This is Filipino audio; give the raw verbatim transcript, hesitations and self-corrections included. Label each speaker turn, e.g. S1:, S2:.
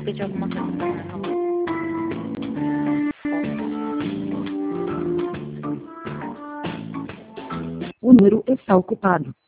S1: Pwede ako maganda ng ano.
S2: O número está ocupado.